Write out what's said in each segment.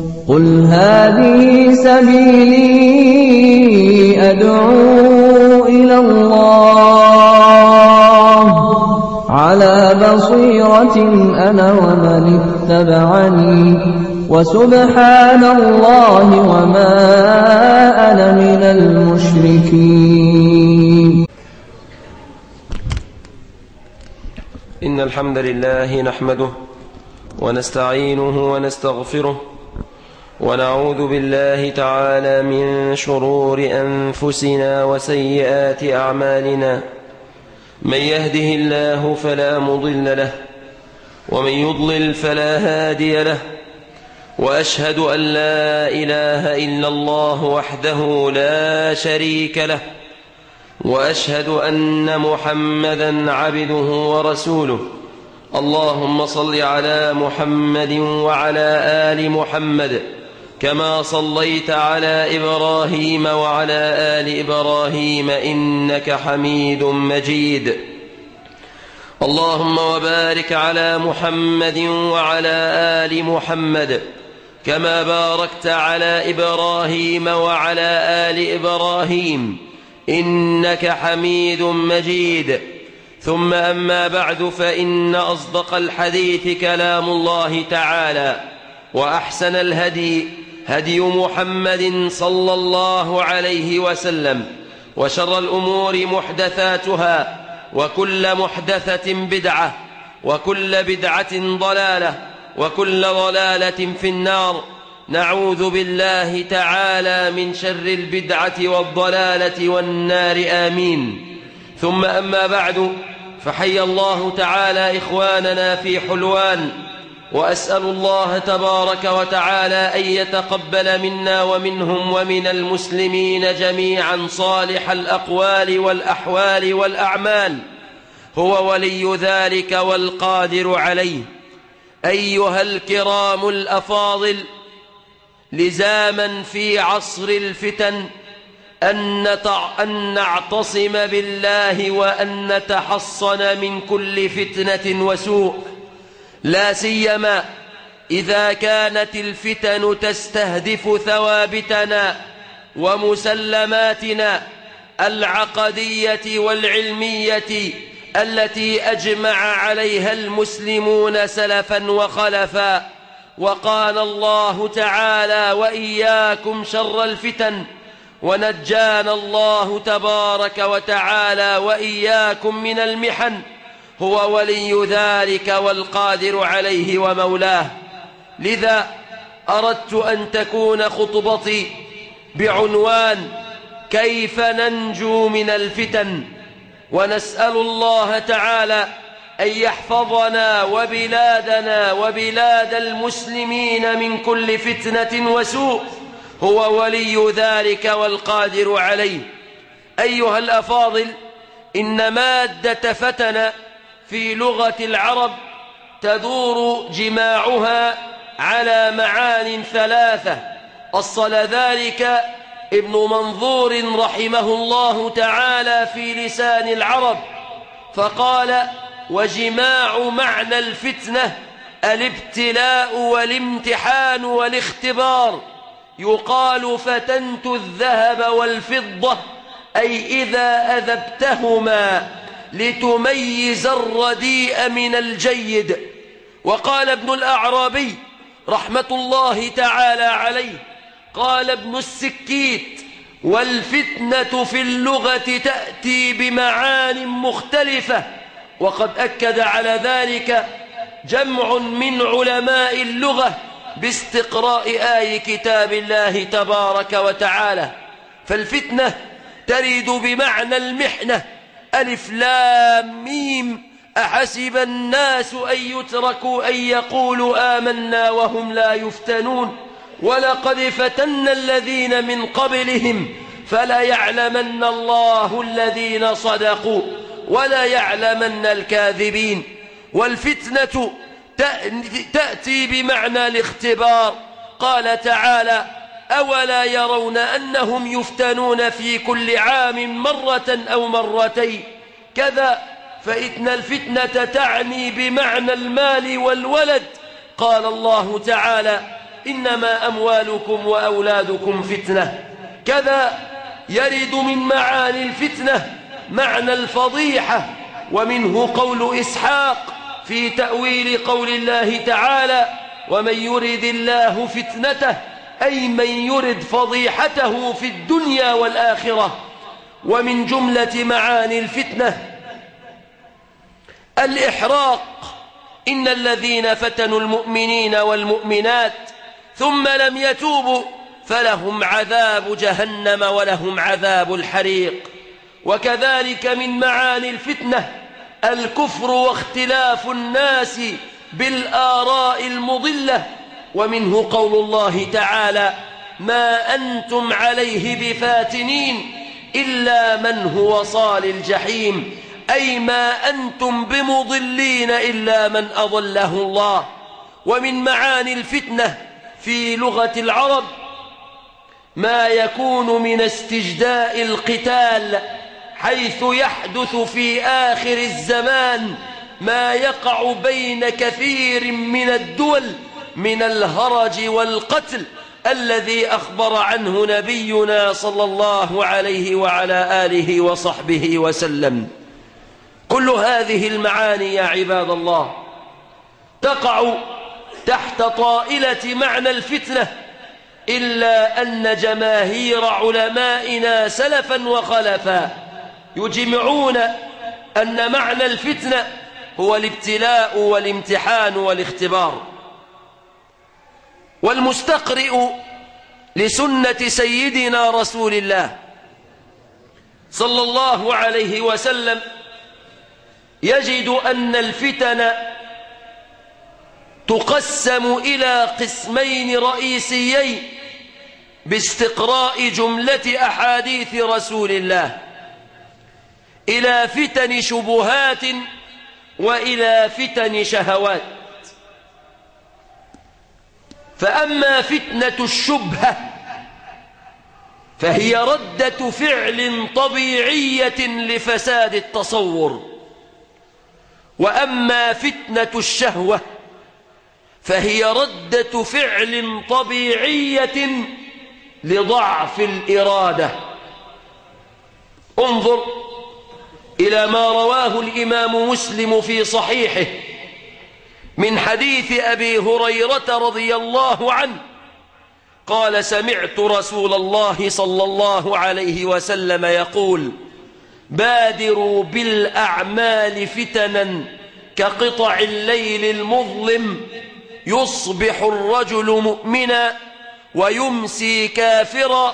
قل هذه سبيلي أدعو إلى الله على بصيرة أنا ومن اتبعني وسبحان الله وما أنا من المشركين. إن الحمد لله نحمده ونستعينه ونستغفره ونعوذ بالله تعالى من شرور أنفسنا وسيئات أعمالنا. من يهده الله فلا مضل له ومن يضلل فلا هادي له، وأشهد أن لا إله إلا الله وحده لا شريك له، وأشهد أن محمدا عبده ورسوله. اللهم صل على محمد وعلى آل محمد كما صليت على إبراهيم وعلى آل إبراهيم إنك حميد مجيد. اللهم وبارك على محمد وعلى آل محمد كما باركت على إبراهيم وعلى آل إبراهيم إنك حميد مجيد. ثم أما بعد، فإن أصدق الحديث كلام الله تعالى، وأحسن الهدي هدي محمد صلى الله عليه وسلم، وشر الأمور محدثاتها، وكل محدثة بدعة، وكل بدعة ضلالة، وكل ضلالة في النار. نعوذ بالله تعالى من شر البدعة والضلالة والنار، آمين. ثم أما بعد، فحي الله تعالى إخواننا في حلوان، وأسأل الله تبارك وتعالى أن يتقبل منا ومنهم ومن المسلمين جميعا صالح الأقوال والأحوال والأعمال، هو ولي ذلك والقادر عليه. أيها الكرام الأفاضل، لزاما في عصر الفتن أن نعتصم بالله وأن نتحصن من كل فتنة وسوء، لا سيما إذا كانت الفتن تستهدف ثوابتنا ومسلماتنا العقدية والعلمية التي أجمع عليها المسلمون سلفا وخلفا. وقال الله تعالى: وإياكم شر الفتن، ونجانا الله تبارك وتعالى وإياكم من المحن، هو ولي ذلك والقادر عليه ومولاه. لذا أردت أن تكون خطبتي بعنوان كيف ننجو من الفتن، ونسأل الله تعالى أن يحفظنا وبلادنا وبلاد المسلمين من كل فتنة وسوء، هو ولي ذلك والقادر عليه. أيها الأفاضل، إن مادة فتن في لغة العرب تدور جماعها على معان ثلاثة. أصل ذلك ابن منظور رحمه الله تعالى في لسان العرب، فقال: وجماع معنى الفتنة الابتلاء والامتحان والاختبار. يقال فتنت الذهب والفضة، أي إذا أذبتهما لتميز الرديء من الجيد. وقال ابن الأعرابي رحمة الله تعالى عليه، قال ابن السكيت: والفتنة في اللغة تأتي بمعان مختلفة. وقد أكد على ذلك جمع من علماء اللغة باستقراء آي كتاب الله تبارك وتعالى. فالفتنة ترد بمعنى المحنة، ألف لام ميم، أحسب الناس أن يتركوا أن يقولوا آمنا وهم لا يفتنون، ولقد فتنا الذين من قبلهم فليعلمن الله الذين صدقوا وليعلمن الكاذبين. والفتنة تأتي بمعنى الاختبار. قال تعالى: أولا يرون أنهم يفتنون في كل عام مرة أو مرتين كذا. فإن الفتنة تعني بمعنى المال والولد. قال الله تعالى: إنما أموالكم وأولادكم فتنة. كذا يرد من معاني الفتنة معنى الفضيحة، ومنه قول إسحاق في تأويل قول الله تعالى: ومن يرد الله فتنته، أي من يرد فضيحته في الدنيا والآخرة. ومن جملة معاني الفتنة الإحراق: إن الذين فتنوا المؤمنين والمؤمنات ثم لم يتوبوا فلهم عذاب جهنم ولهم عذاب الحريق. وكذلك من معاني الفتنة الكفر واختلاف الناس بالآراء المضلة، ومنه قول الله تعالى: ما أنتم عليه بفاتنين إلا من هو صال الجحيم، أي ما أنتم بمضلين إلا من أضله الله. ومن معاني الفتنة في لغة العرب ما يكون من استجداء القتال، حيث يحدث في آخر الزمان ما يقع بين كثير من الدول من الهرج والقتل الذي أخبر عنه نبينا صلى الله عليه وعلى آله وصحبه وسلم. كل هذه المعاني يا عباد الله تقع تحت طائلة معنى الفتنة، إلا أن جماهير علمائنا سلفا وخلفا يجمعون أن معنى الفتنة هو الابتلاء والامتحان والاختبار. والمستقرئ لسنة سيدنا رسول الله صلى الله عليه وسلم يجد أن الفتن تقسم إلى قسمين رئيسيين باستقراء جملة أحاديث رسول الله: إلى فتن شبهات وإلى فتن شهوات. فأما فتنة الشبهة فهي ردة فعل طبيعية لفساد التصور، وأما فتنة الشهوة فهي ردة فعل طبيعية لضعف الإرادة. انظر إلى ما رواه الإمام مسلم في صحيحه من حديث أبي هريرة رضي الله عنه قال: سمعت رسول الله صلى الله عليه وسلم يقول: بادروا بالأعمال فتنا كقطع الليل المظلم، يصبح الرجل مؤمنا ويمسي كافرا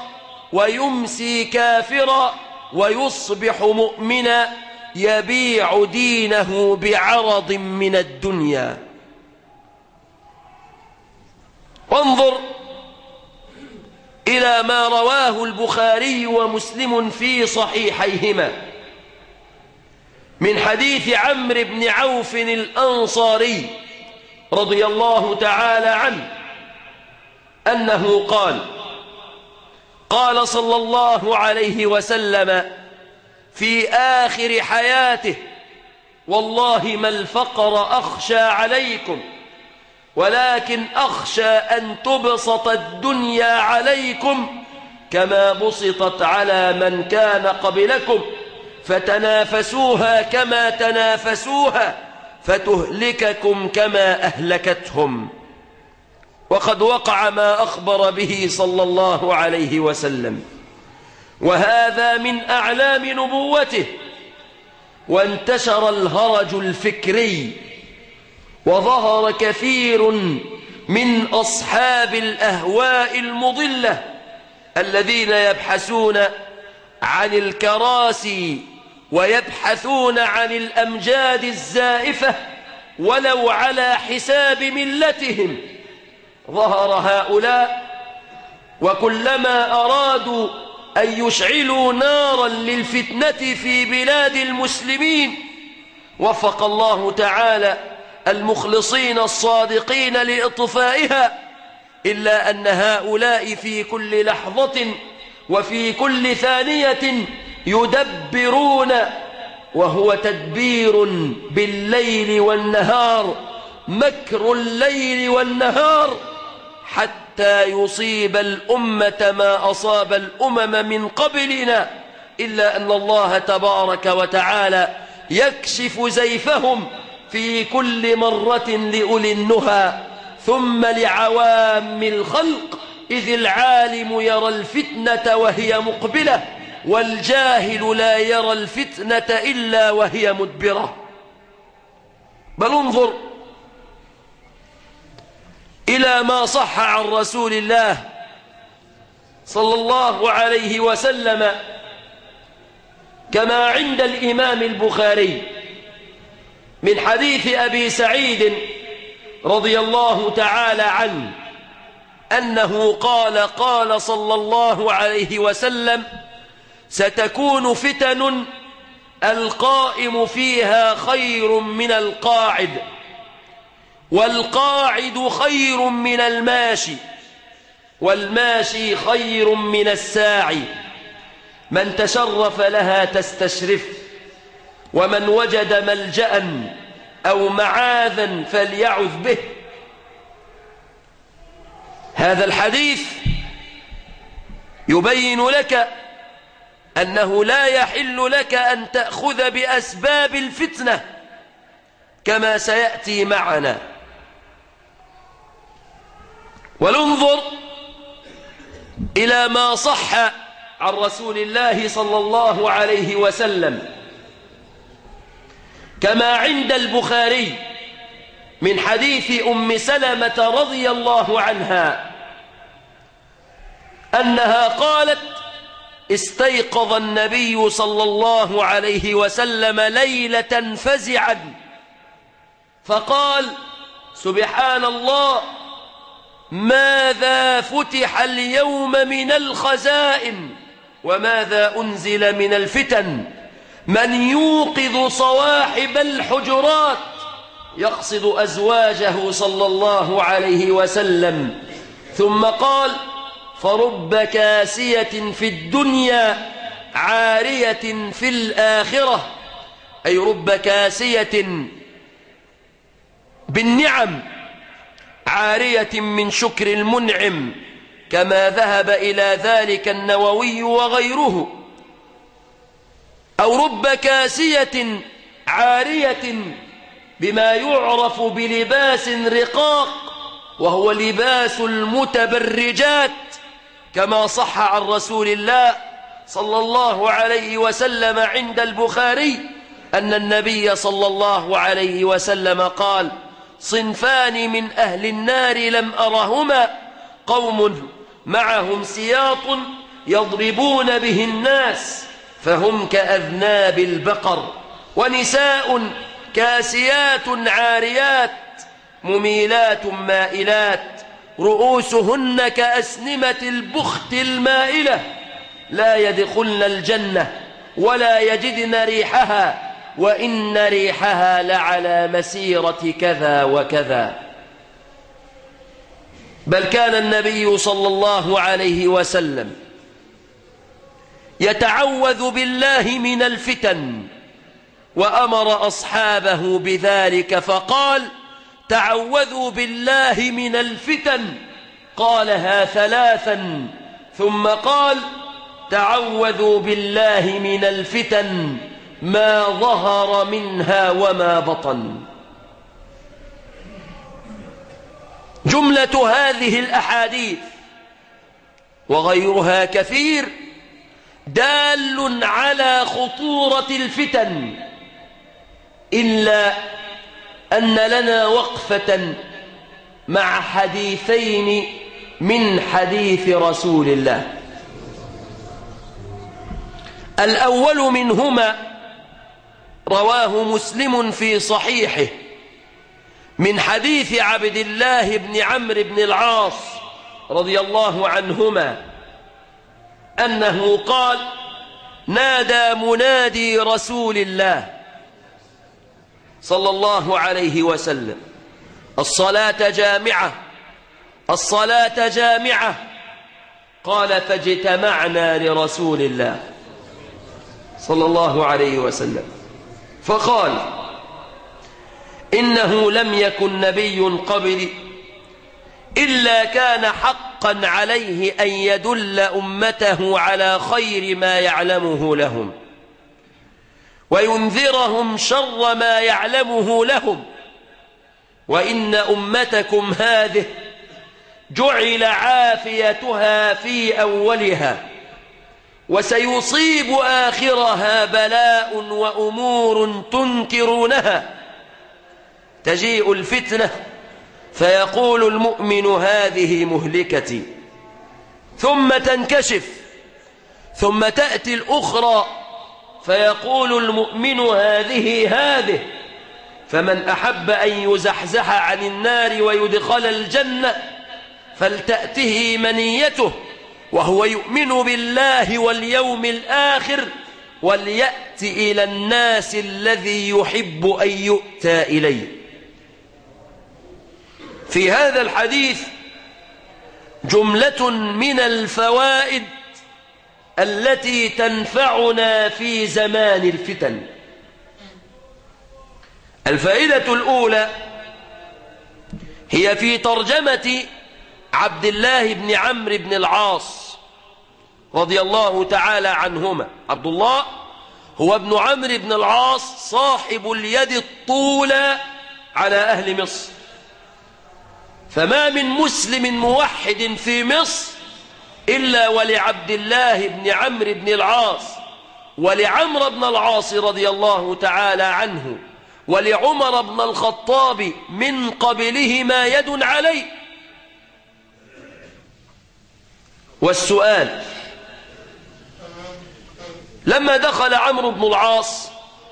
ويصبح مؤمنا، يبيع دينه بعرض من الدنيا. وانظر إلى ما رواه البخاري ومسلم في صحيحيهما من حديث عمرو بن عوف الأنصاري رضي الله تعالى عنه أنه قال: قال صلى الله عليه وسلم في آخر حياته: والله ما الفقر أخشى عليكم، ولكن أخشى أن تبسط الدنيا عليكم كما بسطت على من كان قبلكم، فتنافسوها كما تنافسوها فتهلككم كما أهلكتهم. وقد وقع ما أخبر به صلى الله عليه وسلم، وهذا من أعلام نبوته. وانتشر الهرج الفكري، وظهر كثير من أصحاب الأهواء المضلة الذين يبحثون عن الكراسي ويبحثون عن الأمجاد الزائفة ولو على حساب ملتهم. ظهر هؤلاء وكلما أرادوا أن يشعلوا نارا للفتنة في بلاد المسلمين وفق الله تعالى المخلصين الصادقين لإطفائها، إلا أن هؤلاء في كل لحظة وفي كل ثانية يدبرون، وهو تدبير بالليل والنهار، مكر الليل والنهار، حتى يصيب الأمة ما أصاب الأمم من قبلنا، إلا أن الله تبارك وتعالى يكشف زيفهم في كل مرة لأولي النهى، ثم لعوام الخلق، إذ العالم يرى الفتنة وهي مقبلة، والجاهل لا يرى الفتنة إلا وهي مدبرة. بل انظر إلى ما صح عن رسول الله صلى الله عليه وسلم كما عند الإمام البخاري من حديث أبي سعيد رضي الله تعالى عنه أنه قال: قال صلى الله عليه وسلم: ستكون فتن القائم فيها خير من القاعد، والقاعد خير من الماشي، والماشي خير من الساعي، من تشرف لها تستشرف، ومن وجد ملجأ أو معاذا فليعذ به. هذا الحديث يبين لك أنه لا يحل لك أن تأخذ بأسباب الفتنة كما سيأتي معنا. ولننظر إلى ما صح عن رسول الله صلى الله عليه وسلم كما عند البخاري من حديث أم سلمة رضي الله عنها أنها قالت: استيقظ النبي صلى الله عليه وسلم ليلة فزعا فقال: سبحان الله، ماذا فتح اليوم من الخزائن وماذا أنزل من الفتن، من يوقظ صواحب الحجرات، يقصد أزواجه صلى الله عليه وسلم. ثم قال: فرب كاسية في الدنيا عارية في الآخرة، أي رب كاسية بالنعم عارية من شكر المنعم، كما ذهب إلى ذلك النووي وغيره. أو رب كاسية عارية بما يعرف بلباس رقاق، وهو لباس المتبرجات، كما صح عن رسول الله صلى الله عليه وسلم عند البخاري أن النبي صلى الله عليه وسلم قال: صنفان من أهل النار لم أرهما، قوم معهم سياط يضربون به الناس فهم كأذناب البقر، ونساء كاسيات عاريات مميلات مائلات، رؤوسهن كأسنمة البخت المائلة، لا يدخلن الجنة ولا يجدن ريحها، وإن ريحها لعلى مسيرة كذا وكذا. بل كان النبي صلى الله عليه وسلم يتعوذ بالله من الفتن، وأمر أصحابه بذلك فقال: تعوذوا بالله من الفتن، قالها ثلاثا، ثم قال: تعوذوا بالله من الفتن ما ظهر منها وما بطن. جملة هذه الأحاديث وغيرها كثير دال على خطورة الفتن، إلا أن لنا وقفة مع حديثين من حديث رسول الله. الأول منهما رواه مسلم في صحيحه من حديث عبد الله بن عمرو بن العاص رضي الله عنهما أنه قال: نادى منادي رسول الله صلى الله عليه وسلم: الصلاة جامعة، الصلاة جامعة. قال: فاجتمعنا لرسول الله صلى الله عليه وسلم فقال: إنه لم يكن نبي قبلي إلا كان حقا عليه أن يدل أمته على خير ما يعلمه لهم وينذرهم شر ما يعلمه لهم. وإن أمتكم هذه جعل عافيتها في أولها وسيصيب آخرها بلاء وأمور تنكرونها. تجيء الفتنة فيقول المؤمن هذه مهلكتي، ثم تنكشف، ثم تأتي الأخرى فيقول المؤمن هذه. فمن أحب أن يزحزح عن النار ويدخل الجنة فلتأته منيته وهو يؤمن بالله واليوم الآخر وليأت إلى الناس الذي يحب أن يؤتى إليه. في هذا الحديث جملة من الفوائد التي تنفعنا في زمان الفتن. الفائدة الأولى هي في ترجمة عبد الله بن عمرو بن العاص رضي الله تعالى عنهما. عبد الله هو ابن عمرو بن العاص صاحب اليد الطولى على أهل مصر. فما من مسلم موحد في مصر إلا ولعبد الله بن عمرو بن العاص ولعمرو بن العاص رضي الله تعالى عنه ولعمر بن الخطاب من قبلهما يد عليه. والسؤال: لما دخل عمرو بن العاص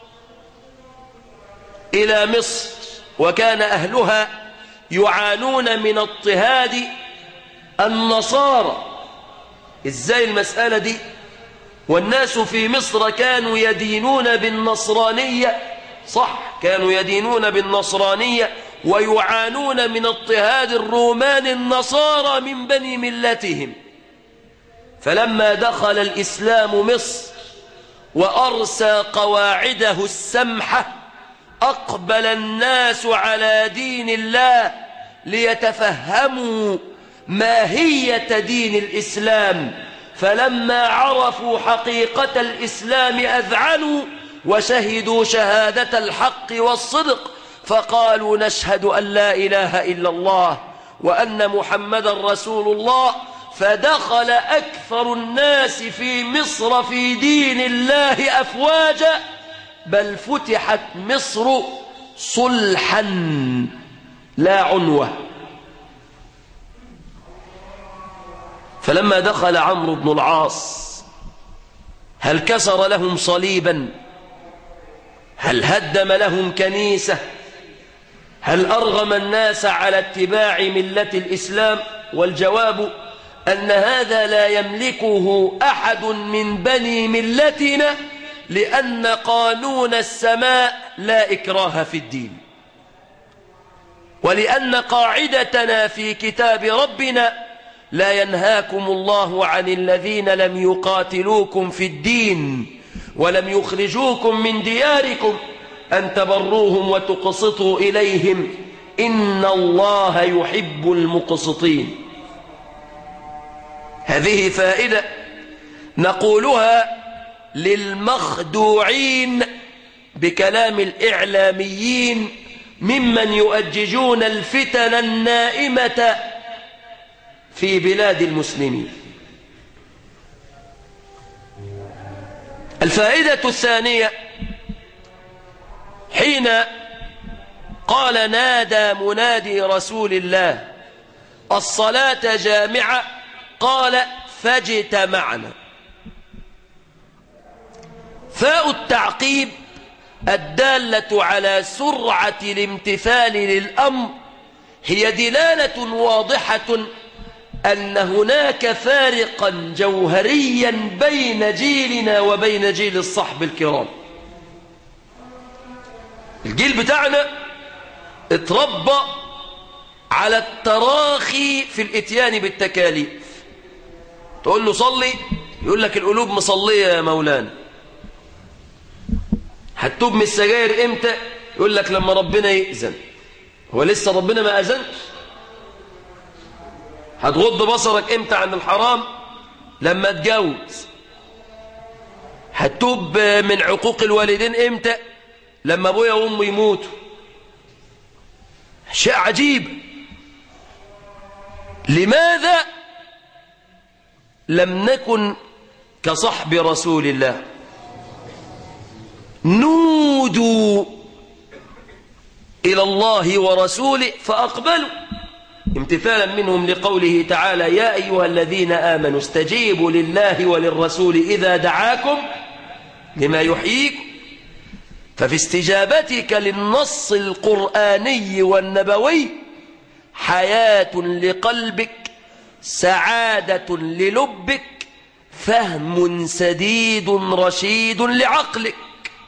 إلى مصر وكان أهلها يعانون من اضطهاد النصارى، إزاي المسألة دي؟ والناس في مصر كانوا يدينون بالنصرانية، صح، كانوا يدينون بالنصرانية ويعانون من اضطهاد الرومان النصارى من بني ملتهم. فلما دخل الإسلام مصر وأرسى قواعده السمحة أقبل الناس على دين الله ليتفهموا ماهية دين الإسلام. فلما عرفوا حقيقة الإسلام أذعنوا وشهدوا شهادة الحق والصدق، فقالوا: نشهد أن لا إله إلا الله وأن محمدا رسول الله. فدخل أكثر الناس في مصر في دين الله أفواجا، بل فتحت مصر صلحا لا عنوة. فلما دخل عمرو بن العاص هل كسر لهم صليبا؟ هل هدم لهم كنيسة؟ هل أرغم الناس على اتباع ملة الإسلام؟ والجواب أن هذا لا يملكه أحد من بني ملتنا، لأن قانون السماء لا إكراه في الدين، ولأن قاعدتنا في كتاب ربنا: لا ينهاكم الله عن الذين لم يقاتلوكم في الدين ولم يخرجوكم من دياركم أن تبروهم وتقسطوا إليهم إن الله يحب المقسطين. هذه فائدة نقولها للمخدوعين بكلام الإعلاميين ممن يؤججون الفتن النائمة في بلاد المسلمين. الفائدة الثانية: حين قال نادى منادي رسول الله: الصلاة جامعة، قال: فاجتمعنا. فاء التعقيب الدالة على سرعة الامتثال للأمر هي دلالة واضحة أن هناك فارقا جوهريا بين جيلنا وبين جيل الصحب الكرام. الجيل بتاعنا اتربى على التراخي في الاتيان بالتكاليف. تقول له صلي، يقول لك القلوب مصلية يا مولانا. هتوب من السجاير امتى؟ يقول لك لما ربنا يأذن. هو لسه ربنا ما أذنش؟ هتغض بصرك امتى عن الحرام؟ لما تجوز. هتتوب من عقوق الوالدين امتى؟ لما ابويا وامي يموتوا. شيء عجيب. لماذا لم نكن كصحب رسول الله؟ نودوا إلى الله ورسوله فأقبلوا امتثالا منهم لقوله تعالى: يا أيها الذين آمنوا استجيبوا لله وللرسول إذا دعاكم لما يحييكم. ففي استجابتك للنص القرآني والنبوي حياة لقلبك، سعادة للبك، فهم سديد رشيد لعقلك.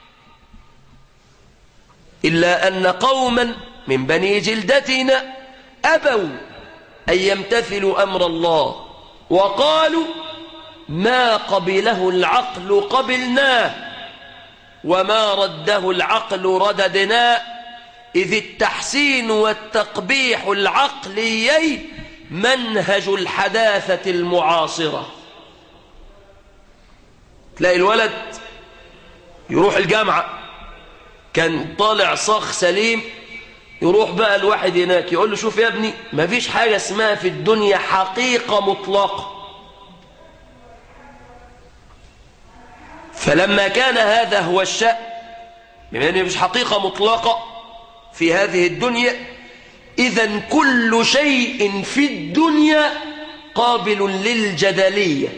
إلا أن قوما من بني جلدتنا أبوا أن يمتثلوا أمر الله، وقالوا: ما قبله العقل قبلناه، وما رده العقل رددناه، إذ التحسين والتقبيح العقليين منهج الحداثة المعاصرة. تلاقي الولد يروح الجامعة، كان طالع صخ سليم، يروح بقى الواحد هناك يقول له: شوف يا ابني، ما فيش حاجة اسمها في الدنيا حقيقة مطلقة. فلما كان هذا هو الشأن، بما أنه مش حقيقة مطلقة في هذه الدنيا، إذن كل شيء في الدنيا قابل للجدلية،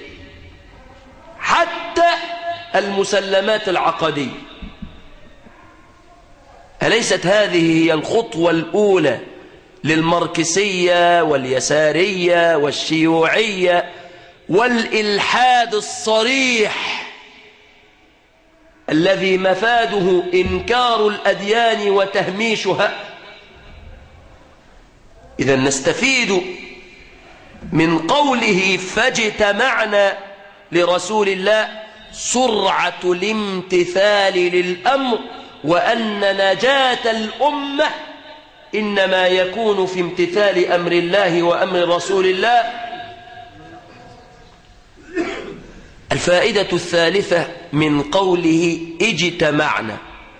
حتى المسلمات العقدية. أليست هذه هي الخطوة الأولى للماركسية واليسارية والشيوعية والإلحاد الصريح الذي مفاده إنكار الأديان وتهميشها؟ إذا نستفيد من قوله فاجتمعنا لرسول الله سرعة الامتثال للأمر، وأن نجاة الأمة إنما يكون في امتثال أمر الله وأمر رسول الله. الفائدة الثالثة من قوله اجتمعنا،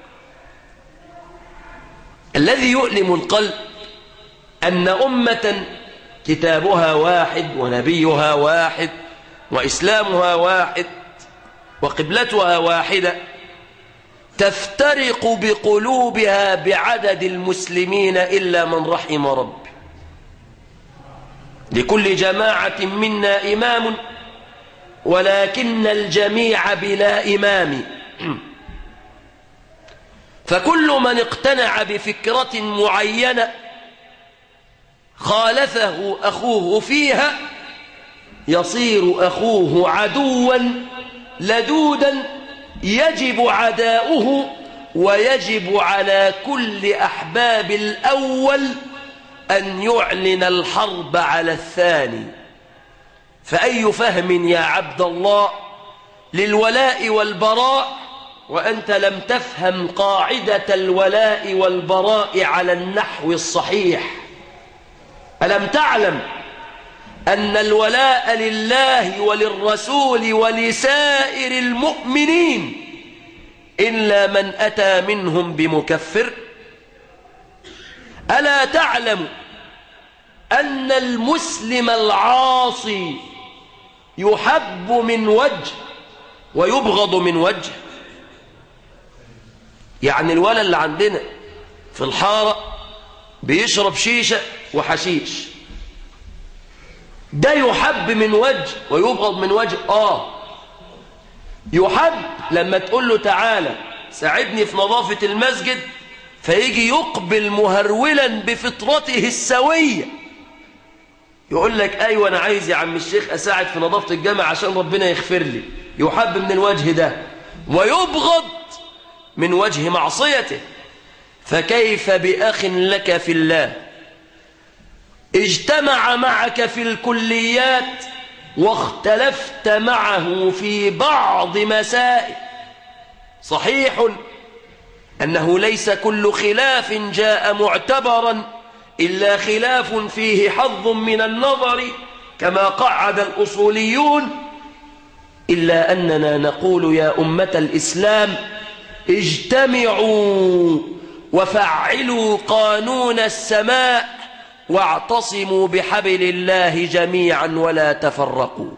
الذي يؤلم القلب أن أمة كتابها واحد ونبيها واحد وإسلامها واحد وقبلتها واحدة تفترق بقلوبها بعدد المسلمين إلا من رحم ربي. لكل جماعة منا إمام ولكن الجميع بلا إمام. فكل من اقتنع بفكرة معينة خالفه أخوه فيها يصير أخوه عدوا لدودا يجب عداؤه، ويجب على كل أحباب الأول أن يعلن الحرب على الثاني. فأي فهم يا عبد الله للولاء والبراء وأنت لم تفهم قاعدة الولاء والبراء على النحو الصحيح؟ ألم تعلم أن الولاء لله وللرسول ولسائر المؤمنين إلا من أتى منهم بمكفر؟ ألا تعلم أن المسلم العاصي يحب من وجه ويبغض من وجه؟ يعني الولد اللي عندنا في الحارة بيشرب شيشة وحشيش، ده يحب من وجه ويبغض من وجه. يحب لما تقول له تعالى ساعدني في نظافة المسجد، فيجي يقبل مهرولا بفطرته السوية يقول لك أيوة أنا عايز يا عم الشيخ أساعد في نظافة الجامع عشان ربنا يغفر لي. يحب من الوجه ده ويبغض من وجه معصيته. فكيف بأخ لك في الله اجتمع معك في الكليات واختلفت معه في بعض مسائل؟ صحيح أنه ليس كل خلاف جاء معتبرا إلا خلاف فيه حظ من النظر كما قعد الأصوليون، إلا أننا نقول يا أمة الإسلام اجتمعوا وفعلوا قانون السماء واعتصموا بحبل الله جميعا ولا تفرقوا.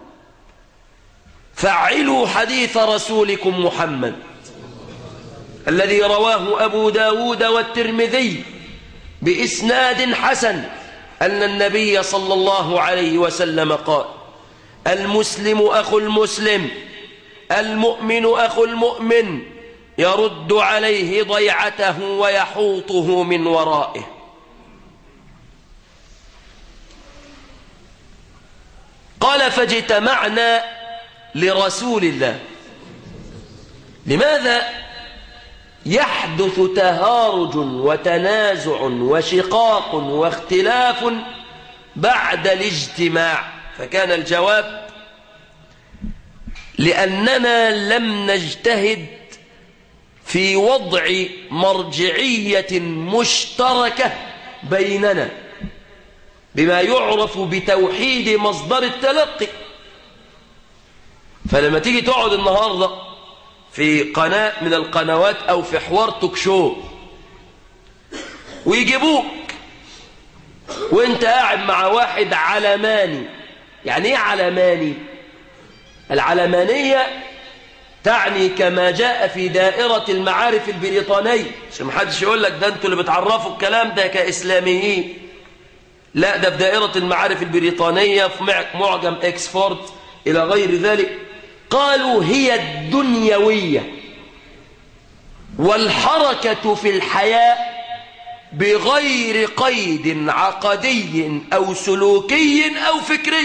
فعلوا حديث رسولكم محمد الذي رواه أبو داود والترمذي بإسناد حسن أن النبي صلى الله عليه وسلم قال: المسلم أخو المسلم، المؤمن أخو المؤمن، يرد عليه ضيعته ويحوطه من ورائه. قال: فاجتمعنا لرسول الله. لماذا يحدث تهارج وتنازع وشقاق واختلاف بعد الاجتماع؟ فكان الجواب: لأننا لم نجتهد في وضع مرجعية مشتركة بيننا بما يعرف بتوحيد مصدر التلقي. فلما تيجي تقعد النهاردة في قناة من القنوات أو في حوار توك شو ويجيبوك وانت قاعد مع واحد علماني. يعني ايه علماني؟ العلمانية تعني كما جاء في دائرة المعارف البريطانية، عشان محدش يقول لك ده انتوا اللي بتعرفوا الكلام ده كإسلاميين. لا، ده في دائرة المعارف البريطانية في معجم إكسفورد إلى غير ذلك. قالوا هي الدنيوية والحركة في الحياة بغير قيد عقدي أو سلوكي أو فكري.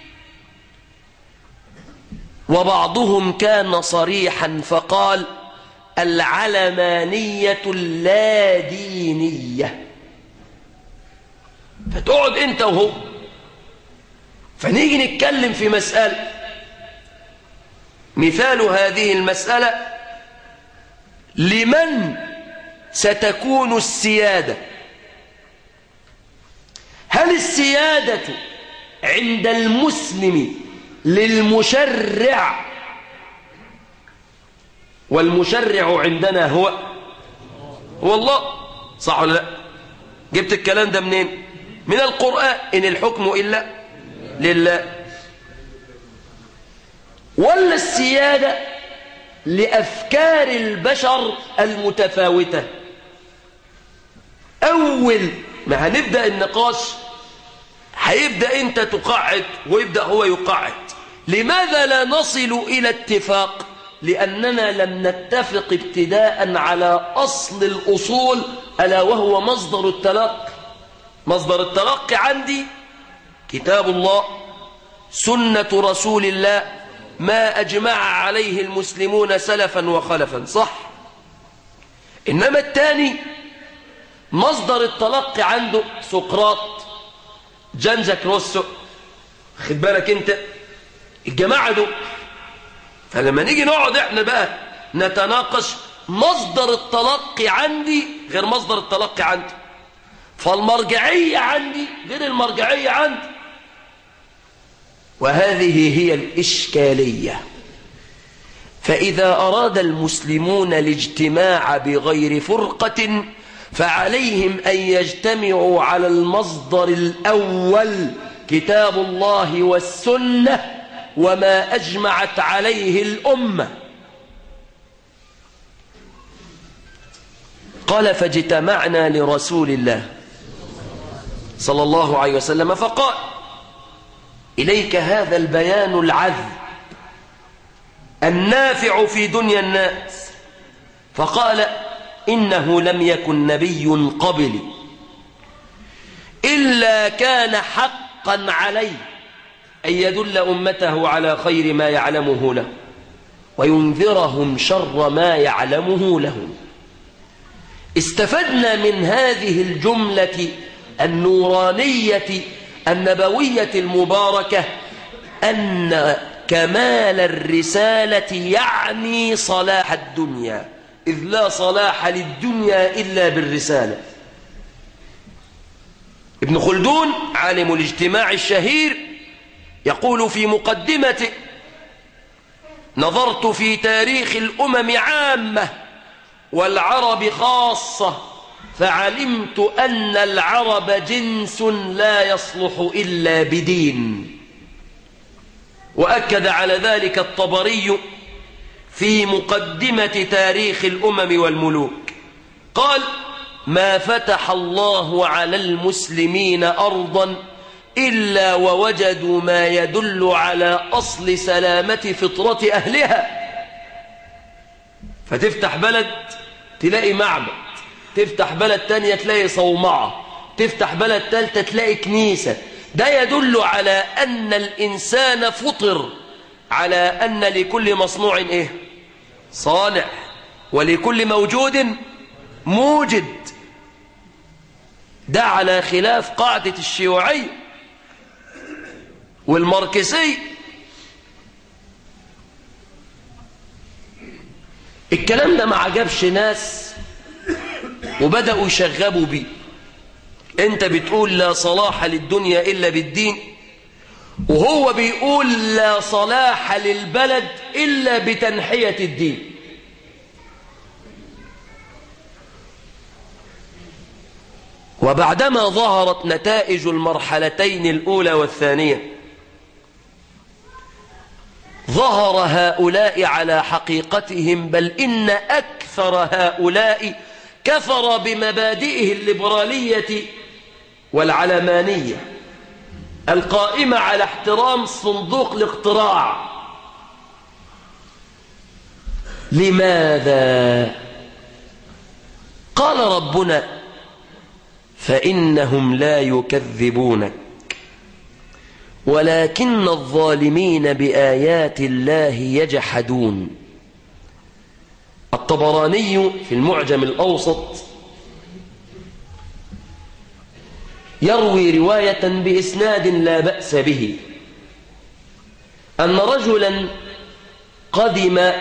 وبعضهم كان صريحا فقال: العلمانية اللادينية. فتقعد انت وهو فنيجي نتكلم في مسألة. مثال هذه المسألة: لمن ستكون السيادة؟ هل السيادة عند المسلم للمشرع، والمشرع عندنا هو الله، صح ولا لا؟ جبت الكلام ده منين؟ من القرآن: إن الحكم إلا لله. ولا السيادة لأفكار البشر المتفاوتة؟ أول ما هنبدأ النقاش هيبدأ أنت تقعد ويبدأ هو يقعد. لماذا لا نصل إلى اتفاق؟ لأننا لم نتفق ابتداء على أصل الأصول، ألا وهو مصدر التلقي. مصدر التلقي عندي كتاب الله، سنة رسول الله، ما أجمع عليه المسلمون سلفا وخلفا، صح؟ إنما الثاني مصدر التلقي عنده سقراط، جان جاك روسو، خد بالك انت الجماعة دول. فلما نيجي نقعد احنا بقى نتناقش، مصدر التلقي عندي غير مصدر التلقي عندي، فالمرجعية عندي غير المرجعية عندي. وهذه هي الإشكالية. فإذا أراد المسلمون الاجتماع بغير فرقة فعليهم أن يجتمعوا على المصدر الأول، كتاب الله والسنة وما أجمعت عليه الأمة. قال: فاجتمعنا لرسول الله صلى الله عليه وسلم فقال: إليك هذا البيان العذب النافع في دنيا الناس. فقال: إنه لم يكن نبي قبلي إلا كان حقا عليه أن يدل أمته على خير ما يعلمه له وينذرهم شر ما يعلمه لهم. استفدنا من هذه الجملة النورانية النبوية المباركة أن كمال الرسالة يعني صلاح الدنيا، إذ لا صلاح للدنيا إلا بالرسالة. ابن خلدون عالم الاجتماع الشهير يقول في مقدمته: نظرت في تاريخ الأمم عامة والعرب خاصة فعلمت أن العرب جنس لا يصلح إلا بدين. وأكد على ذلك الطبري في مقدمة تاريخ الأمم والملوك، قال: ما فتح الله على المسلمين أرضا إلا ووجدوا ما يدل على أصل سلامة فطرة أهلها. فتفتح بلد تلاقي معبد، تفتح بلد تانية تلاقي صومعة، تفتح بلد تالتة تلاقي كنيسة. ده يدل على أن الإنسان فطر على أن لكل مصنوع إيه؟ صانع، ولكل موجود موجد. ده على خلاف قاعدة الشيوعية والماركسية. الكلام ده ما عجبش ناس وبدأوا يشغبوا بيه. انت بتقول لا صلاح للدنيا إلا بالدين، وهو بيقول لا صلاح للبلد إلا بتنحية الدين. وبعدما ظهرت نتائج المرحلتين الأولى والثانية، ظهر هؤلاء على حقيقتهم، بل إن أكثر هؤلاء كفر بمبادئه الليبرالية والعلمانية القائمة على احترام صندوق الاقتراع. لماذا؟ قال ربنا: فإنهم لا يكذبونك ولكن الظالمين بآيات الله يجحدون. الطبراني في المعجم الأوسط يروي رواية بإسناد لا بأس به أن رجلا قدم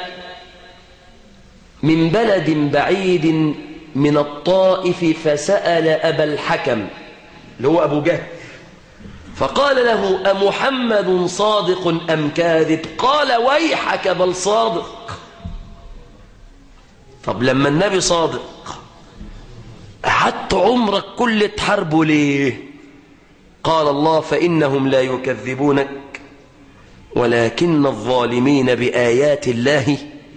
من بلد بعيد من الطائف فسأل أبا الحكم اللي هو أبو جهل، فقال له: أمحمد صادق أم كاذب؟ قال: ويحك بل صادق. طب لما النبي صادق قعدت عمرك كل تحاربه ليه؟ قال الله: فإنهم لا يكذبونك ولكن الظالمين بآيات الله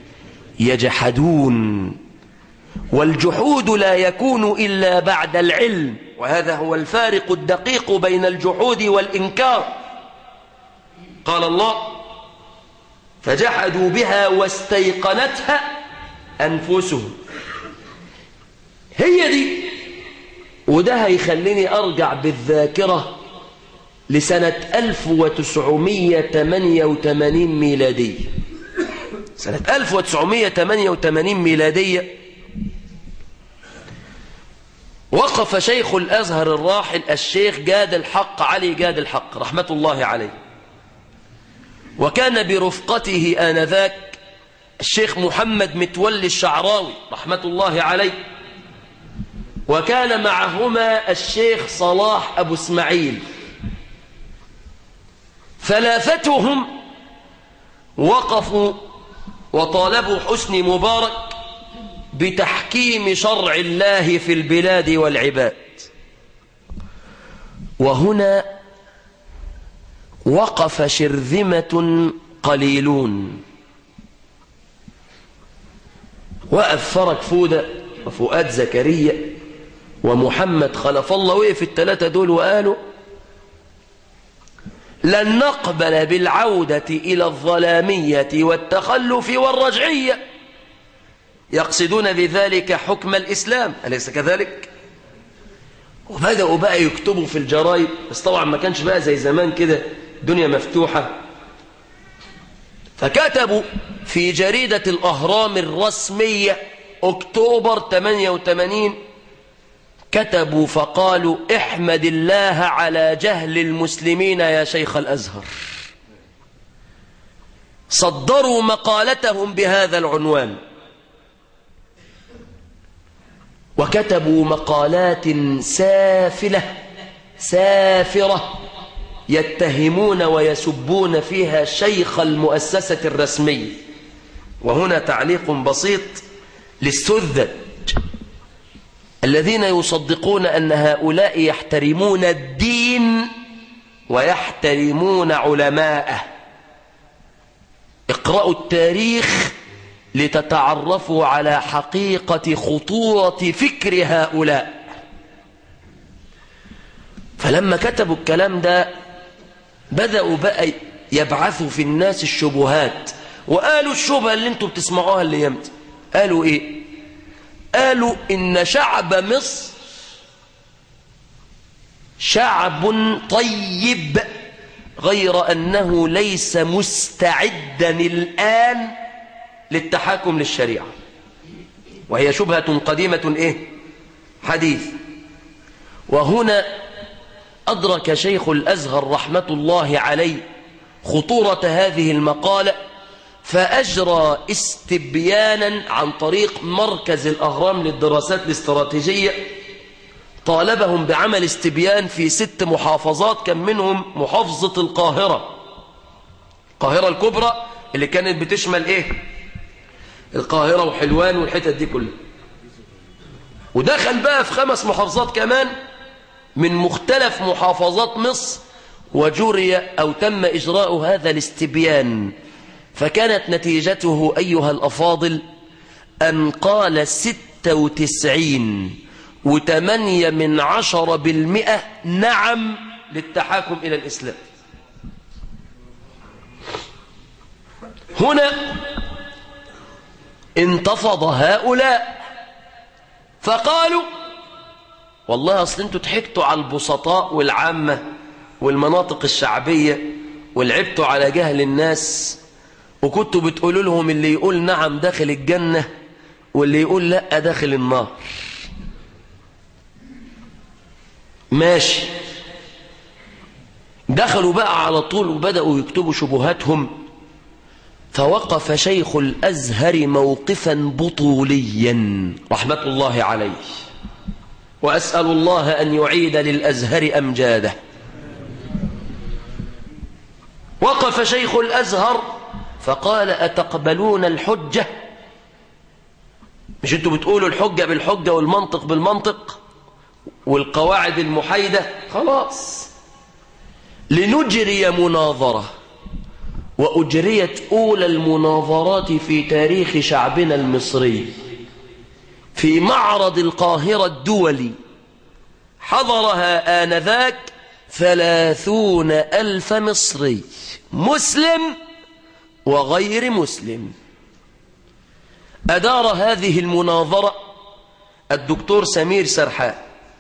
يجحدون. والجحود لا يكون إلا بعد العلم، وهذا هو الفارق الدقيق بين الجحود والإنكار. قال الله: فجحدوا بها واستيقنتها أنفسهم. هي دي. وده هيخليني أرجع بالذاكرة لسنة 1988 ميلادية. سنة 1988 ميلادية وقف شيخ الأزهر الراحل الشيخ جاد الحق علي جاد الحق رحمة الله عليه، وكان برفقته آنذاك الشيخ محمد متولي الشعراوي رحمة الله عليه، وكان معهما الشيخ صلاح أبو اسماعيل. ثلاثتهم وقفوا وطالبوا حسني مبارك بتحكيم شرع الله في البلاد والعباد. وهنا وقف شرذمة قليلون، وقف فرج فودة وفؤاد زكريا ومحمد خلف الله، وقف الثلاثة دول وقالوا: لن نقبل بالعودة إلى الظلامية والتخلف والرجعية، يقصدون بذلك حكم الإسلام، أليس كذلك؟ وبدأوا بقى يكتبوا في الجرايد، بس طبعا ما كانش بقى زي زمان كده دنيا مفتوحة. فكتبوا في جريدة الأهرام الرسمية أكتوبر 88، كتبوا فقالوا: احمد الله على جهل المسلمين يا شيخ الأزهر. صدروا مقالتهم بهذا العنوان، وكتبوا مقالات سافلة سافرة يتهمون ويسبون فيها شيخ المؤسسة الرسمية. وهنا تعليق بسيط للسذج الذين يصدقون أن هؤلاء يحترمون الدين ويحترمون علماءه. اقرأوا التاريخ لتتعرفوا على حقيقة خطورة فكر هؤلاء. فلما كتبوا الكلام ده بدأوا بقى يبعثوا في الناس الشبهات، وقالوا الشبهة اللي انتوا بتسمعوها اللي يمتى. قالوا ايه؟ قالوا إن شعب مصر شعب طيب، غير أنه ليس مستعدا الآن للتحاكم للشريعة. وهي شبهة قديمة إيه؟ حديث. وهنا أدرك شيخ الأزهر رحمة الله عليه خطورة هذه المقالة، فأجرى استبيانا عن طريق مركز الأهرام للدراسات الاستراتيجية. طالبهم بعمل استبيان في 6 محافظات، كان منهم محافظة القاهرة الكبرى اللي كانت بتشمل ايه؟ القاهرة وحلوان والحتت دي كلها. ودخل بقى في 5 محافظات كمان من مختلف محافظات مصر، وجري أو تم إجراء هذا الاستبيان. فكانت نتيجته أيها الأفاضل أن قال 96.8% نعم للتحاكم إلى الإسلام. هنا انتفض هؤلاء فقالوا والله أصل انتوا ضحكتوا على البسطاء والعامة والمناطق الشعبية ولعبتوا على جهل الناس، وكنتوا بتقولوا لهم اللي يقول نعم داخل الجنة واللي يقول لا داخل النار. ماشي، دخلوا بقى على طول وبدأوا يكتبوا شبهاتهم. فوقف شيخ الأزهر موقفا بطوليا رحمة الله عليه، وأسأل الله أن يعيد للأزهر أمجاده. وقف شيخ الأزهر فقال أتقبلون الحجة؟ مش انتوا بتقولوا الحجة بالحجة والمنطق بالمنطق والقواعد المحايدة؟ خلاص، لنجري مناظرة. وأجريت أولى المناظرات في تاريخ شعبنا المصري في معرض القاهرة الدولي. حضرها آنذاك 30,000 مصري، مسلم وغير مسلم. أدار هذه المناظرة الدكتور سمير سرحان،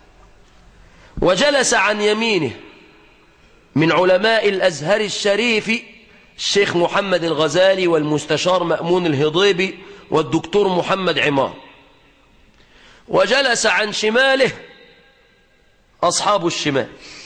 وجلس عن يمينه من علماء الأزهر الشريف الشيخ محمد الغزالي والمستشار مأمون الهضيبي والدكتور محمد عمار، وجلس عن شماله أصحاب الشمال.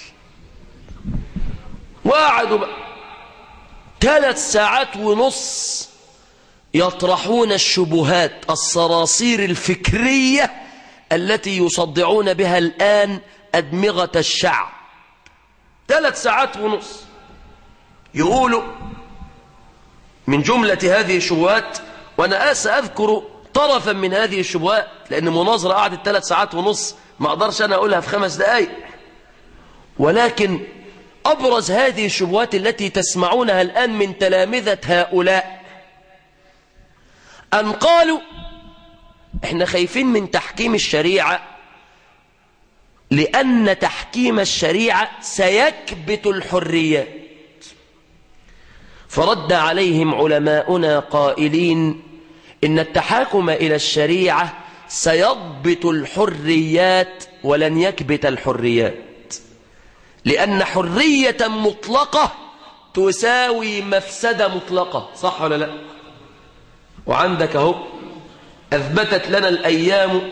وقعدوا 3 ساعات ونص يطرحون الشبهات الصراصير الفكرية التي يصدعون بها الآن أدمغة الشعب. 3 ساعات ونص يقولوا من جملة هذه الشبهات، وأنا سأذكر طرفا من هذه الشبهات لأن مناظرة قعدت 3 ساعات ونص، ما أقدرش أنا أقولها في 5 دقائق. ولكن أبرز هذه الشبهات التي تسمعونها الآن من تلامذة هؤلاء أن قالوا إحنا خايفين من تحكيم الشريعة لأن تحكيم الشريعة سيكبت الحريات. فرد عليهم علماؤنا قائلين إن التحاكم إلى الشريعة سيضبط الحريات ولن يكبت الحريات، لأن حرية مطلقة تساوي مفسدة مطلقة. صح ولا لا؟ وعندك اهو أثبتت لنا الأيام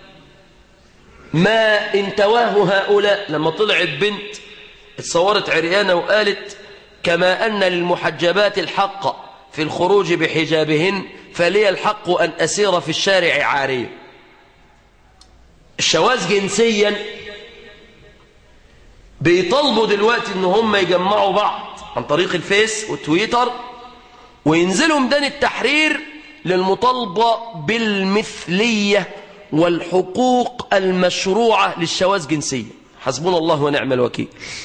ما انتواه هؤلاء لما طلعت بنت اتصورت عريانة وقالت كما أن للمحجبات الحق في الخروج بحجابهن فلي الحق أن أسير في الشارع عارية. الشواذ جنسيا بيطالبوا دلوقتي ان هم يجمعوا بعض عن طريق الفيس والتويتر وينزلوا ميدان التحرير للمطالبة بالمثلية والحقوق المشروعة للشواذ جنسية. حسبنا الله ونعم الوكيل.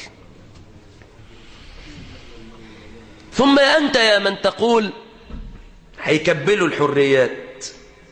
ثم أنت يا من تقول هيكبلوا الحريات،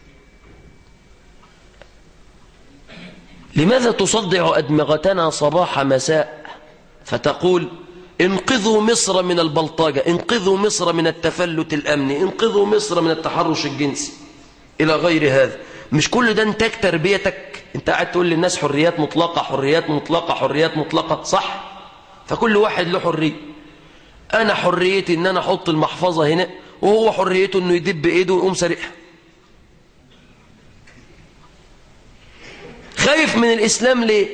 لماذا تصدع أدمغتنا صباح مساء فتقول انقذوا مصر من البلطجة، انقذوا مصر من التفلت الأمني، انقذوا مصر من التحرش الجنسي إلى غير هذا؟ مش كل ده انتاج تربيتك؟ انت قاعد تقول للناس حريات مطلقة حريات مطلقة حريات مطلقة، صح؟ فكل واحد له حرية. أنا حريتي ان أنا أحط المحفظة هنا، وهو حريته انه يدب ايده ويقوم سرقها. خايف من الإسلام ليه؟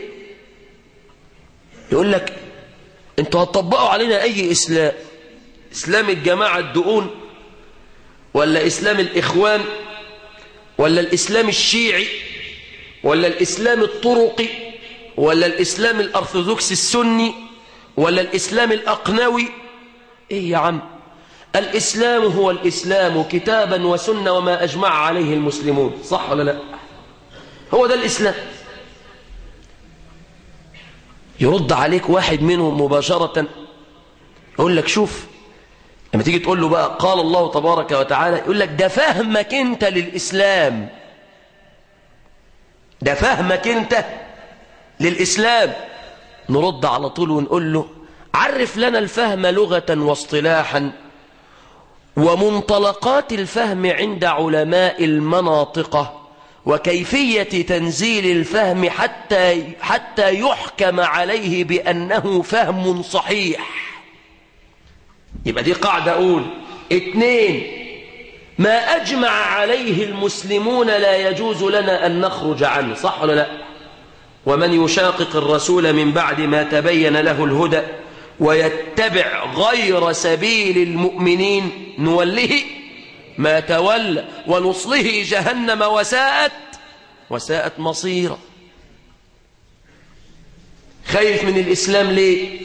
يقول لك انتوا هتطبقوا علينا اي اسلام، اسلام الجماعة الدقون، ولا اسلام الاخوان، ولا الاسلام الشيعي، ولا الاسلام الطرقي، ولا الاسلام الارثوذكسي السني، ولا الاسلام الاقنوي؟ ايه يا عم، الاسلام هو الاسلام كتابا وسنة وما اجمع عليه المسلمون، صح ولا لا؟ هو ده الاسلام. يرد عليك واحد منهم مباشرة يقول لك شوف، لما تيجي تقول له بقى قال الله تبارك وتعالى، يقول لك ده فهمك انت للإسلام، ده فهمك انت للإسلام. نرد على طول ونقول له عرف لنا الفهم لغة واصطلاحا ومنطلقات الفهم عند علماء المناطق، وكيفية تنزيل الفهم حتى يحكم عليه بأنه فهم صحيح. يبقى دي قاعدة أولى. 2، ما أجمع عليه المسلمون لا يجوز لنا أن نخرج عنه، صح ولا لا؟ ومن يشاقق الرسول من بعد ما تبين له الهدى ويتبع غير سبيل المؤمنين نوله ما تولى ونصله جهنم وساءت مصيرا. خايف من الإسلام ليه؟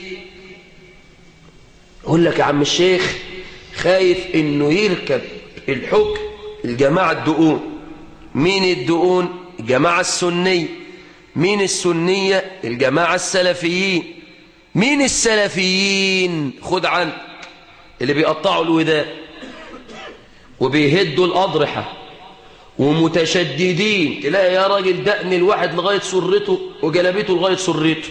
أقول لك يا عم الشيخ، خايف إنه يركب الحكم الجماعة الدقون. مين الدقون؟ الجماعة السنية. مين السنية؟ الجماعة السلفيين. مين السلفيين؟ خد عنك، اللي بيقطعوا الودان وبيهدوا الأضرحة ومتشددين، تلاقي يا راجل دقن الواحد لغاية سرته وجلبته لغاية سرته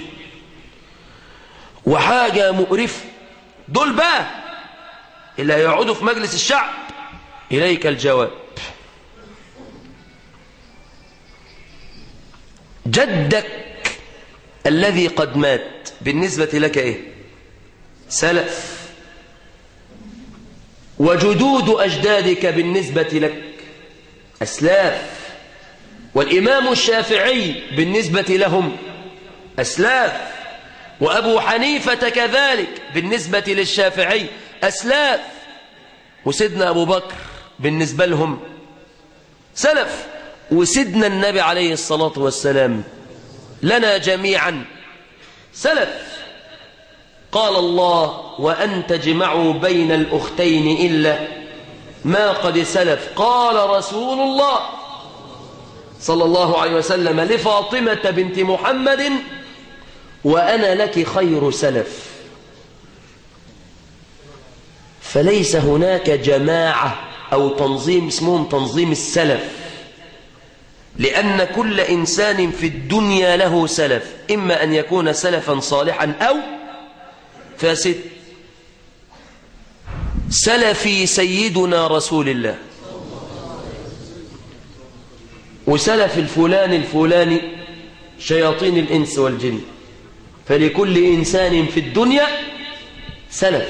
وحاجة مقرفة. دول بقى اللي هيقعدوا في مجلس الشعب. إليك الجواب. جدك الذي قد مات بالنسبة لك إيه؟ سلف. وجدود أجدادك بالنسبة لك أسلاف. والإمام الشافعي بالنسبة لهم أسلاف. وأبو حنيفة كذلك بالنسبة للشافعي أسلاف. وسيدنا أبو بكر بالنسبة لهم سلف. وسيدنا النبي عليه الصلاة والسلام لنا جميعا سلف. قال الله وأن تجمعوا بين الأختين إلا ما قد سلف. قال رسول الله صلى الله عليه وسلم لفاطمة بنت محمد وأنا لك خير سلف. فليس هناك جماعة أو تنظيم اسمهم تنظيم السلف، لأن كل إنسان في الدنيا له سلف، إما أن يكون سلفا صالحا أو فاسد. سلفي سيدنا رسول الله، وسلف الفلان الفلاني شياطين الإنس والجن. فلكل إنسان في الدنيا سلف.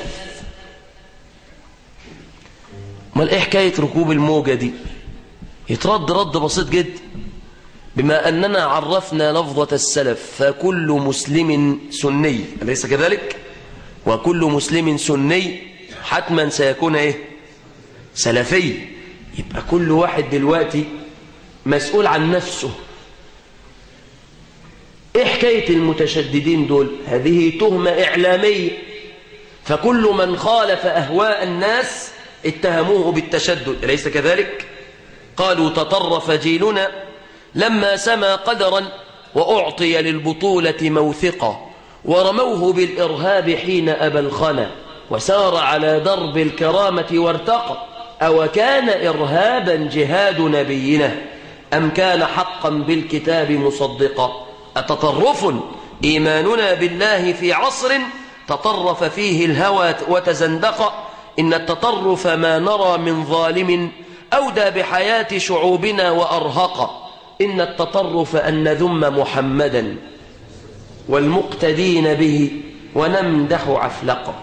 ما إيه حكاية ركوب الموجة دي؟ يترد رد بسيط جدا. بما أننا عرفنا لفظة السلف فكل مسلم سني، أليس كذلك؟ وكل مسلم سني حتما سيكون إيه؟ سلفي. يبقى كل واحد دلوقتي مسؤول عن نفسه. إيه حكاية المتشددين دول؟ هذه تهمة إعلامية، فكل من خالف أهواء الناس اتهموه بالتشدد، أليس كذلك؟ قالوا تطرف جيلنا لما سمى قدرا وأعطي للبطولة موثقا، ورموه بالإرهاب حين أبى الخنا، وسار على درب الكرامة وارتقى، أو كان إرهابا جهاد نبينا أم كان حقا بالكتاب مصدقا؟ أتطرف إيماننا بالله في عصر تطرف فيه الهوى وتزندق؟ إن التطرف ما نرى من ظالم أودى بحياة شعوبنا وأرهق. إن التطرف أن نذم محمدا والمقتدين به ونمدح عفلقا.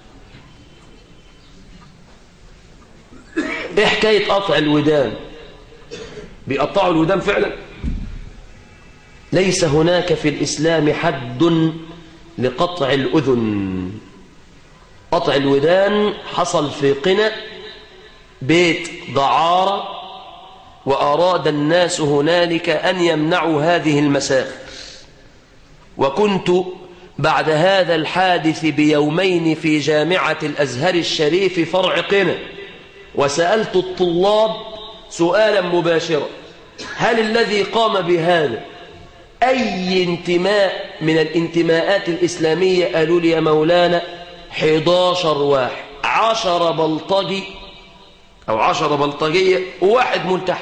إيه حكاية قطع الودان؟ بيقطعوا الودان فعلا؟ ليس هناك في الإسلام حد لقطع الأذن. قطع الودان حصل في قنا، بيت دعارة، وأراد الناس هنالك أن يمنعوا هذه المساخر. وكنت بعد هذا الحادث بيومين في جامعة الأزهر الشريف فرع قنا، وسألت الطلاب سؤالا مباشرا: هل الذي قام بهذا أي انتماء من الانتماءات الإسلامية؟ قالوا لي يا مولانا 11 واحد، 10 بلطجي أو 10 بلطجية وواحد ملتحي.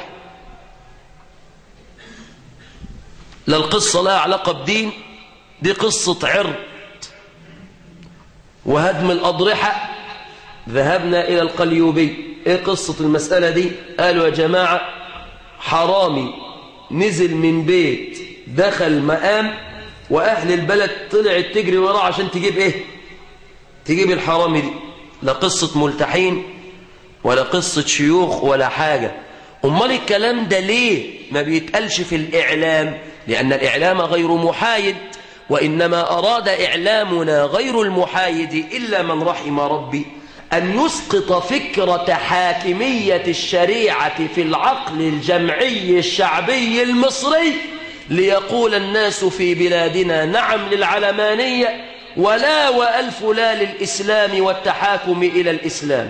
لا القصة لها علاقة بدين، دي قصة عرض وهدم الأضرحة. ذهبنا إلى القليوبي. إيه قصة المسألة دي؟ قالوا يا جماعة حرامي نزل من بيت دخل مقام، وأهل البلد طلعت تجري وراه عشان تجيب إيه؟ تجيب الحرامي دي. لا قصة ملتحين ولا قصة شيوخ ولا حاجة. أمال الكلام ده ليه ما بيتقالش في الإعلام؟ لأن الإعلام غير محايد، وإنما أراد إعلامنا غير المحايد إلا من رحم ربي أن يسقط فكرة حاكمية الشريعة في العقل الجمعي الشعبي المصري، ليقول الناس في بلادنا نعم للعلمانية ولا وألف لا للإسلام والتحاكم إلى الإسلام.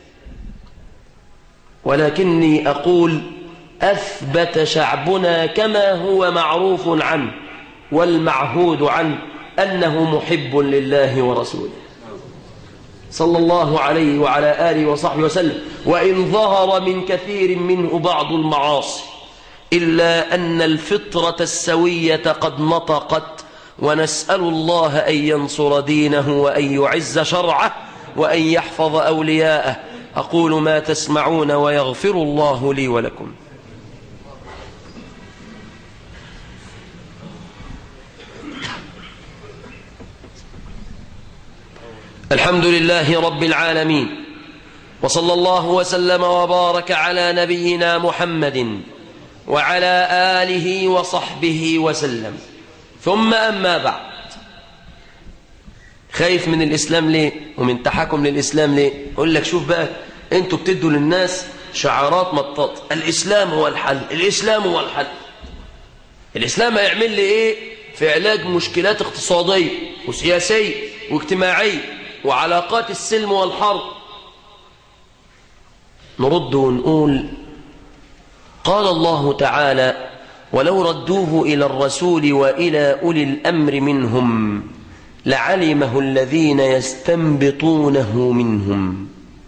ولكني أقول أثبت شعبنا كما هو معروف عنه والمعهود عنه أنه محب لله ورسوله صلى الله عليه وعلى آله وصحبه وسلم، وإن ظهر من كثير منه بعض المعاصي، إلا أن الفطرة السوية قد نطقت، ونسأل الله أن ينصر دينه وأن يعز شرعه وأن يحفظ أولياءه. أقول ما تسمعون ويغفر الله لي ولكم. الحمد لله رب العالمين، وصلى الله وسلم وبارك على نبينا محمد وعلى آله وصحبه وسلم. ثم أما بعد، خايف من الإسلام ليه ومن تحكم للإسلام ليه؟ أقول لك شوف بقى، أنتوا بتدوا للناس شعارات مطاط: الإسلام هو الحل، الإسلام هو الحل. الإسلام هيعمل لي إيه في علاج مشكلات اقتصادية وسياسية واجتماعية وعلاقات السلم والحرب؟ نرد ونقول قال الله تعالى: ولو ردوه إلى الرسول وإلى أولي الأمر منهم لعلمه الذين يستنبطونه منهم.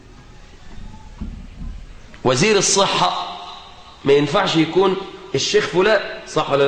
وزير الصحة ما ينفعش يكون الشيخ فلان، صح ولا لا؟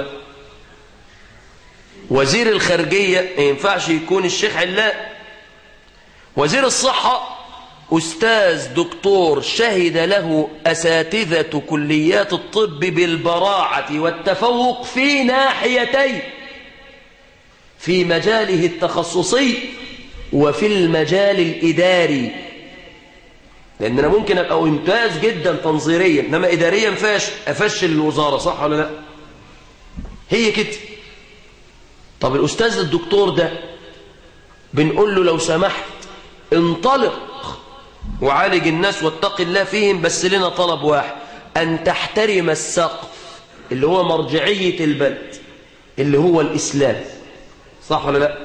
وزير الخارجية ما ينفعش يكون الشيخ علان. وزير الصحة أستاذ دكتور شهد له أساتذة كليات الطب بالبراعة والتفوق في ناحيتين: في مجاله التخصصي وفي المجال الإداري. لأن أنا ممكن أبقى ممتاز جدا تنظيريا، إنما إداريا أفشل الوزارة، صح ولا لا؟ هي كده. طب الأستاذ الدكتور ده بنقول له لو سمحت انطلق وعالج الناس واتق الله فيهم، بس لنا طلب واحد: أن تحترم السقف اللي هو مرجعية البلد. اللي هو الإسلام، صح ولا لا؟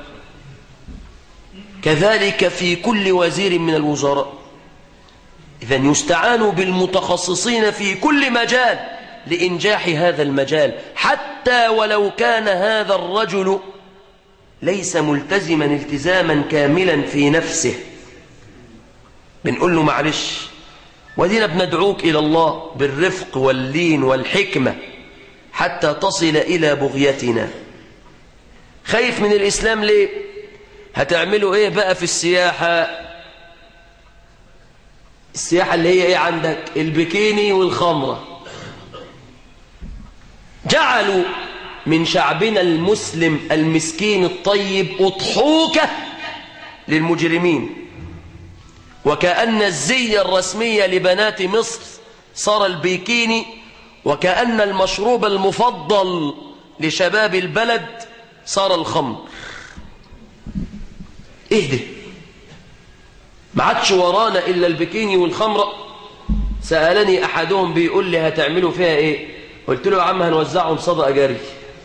كذلك في كل وزير من الوزراء. إذن يستعان بالمتخصصين في كل مجال لإنجاح هذا المجال، حتى ولو كان هذا الرجل ليس ملتزما التزاما كاملا في نفسه. بنقول له معلش، ودينا بندعوك إلى الله بالرفق واللين والحكمة حتى تصل إلى بغيتنا. خايف من الإسلام ليه؟ هتعملوا إيه بقى في السياحة؟ السياحة اللي هي إيه عندك؟ البكيني والخمرة. جعلوا من شعبنا المسلم المسكين الطيب أضحوكة للمجرمين، وكأن الزي الرسمية لبنات مصر صار البيكيني، وكأن المشروب المفضل لشباب البلد صار الخمر. ايه ده؟ ما عادش ورانا إلا البكيني والخمرة. سألني أحدهم بيقول لي هتعملوا فيها ايه؟ قلت له يا عم هنوزعهم صدقة جاري،